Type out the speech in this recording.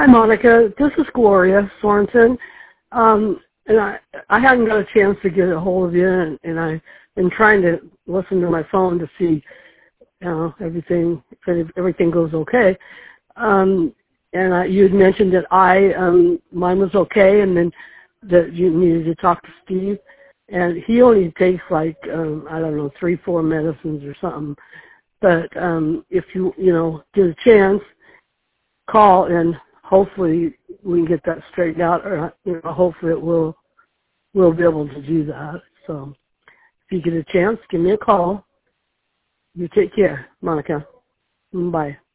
Hi, Monica. This is Gloria Sorensen. And I hadn't got a chance to get a hold of you, and I've been trying to listen to my phone to see, everything, if everything goes okay. And you had mentioned that mine was okay, and then that you needed to talk to Steve. And he only takes 3, 4 medicines or something. But if you, get a chance, call and hopefully we can get that straightened out, or hopefully we'll be able to do that. So if you get a chance, give me a call. You take care, Monica. Bye.